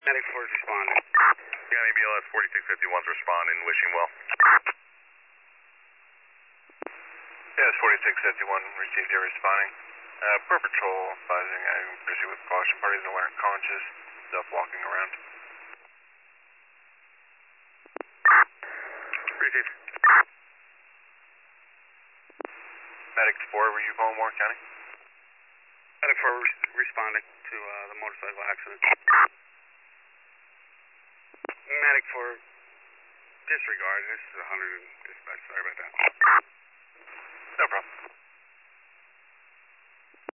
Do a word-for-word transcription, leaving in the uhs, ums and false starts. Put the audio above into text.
Medic four is responding. County B L S forty-six fifty-one is responding, wishing well. Yes, forty-six fifty-one received your responding. Uh, per patrol, advising I proceed with caution. Parties are conscious, up walking around. Receive. Medic four, were you calling Warren County? Medic four is responding to uh, the motorcycle accident. Medic four, disregard. This is one hundred dispatch. Sorry about that. No problem.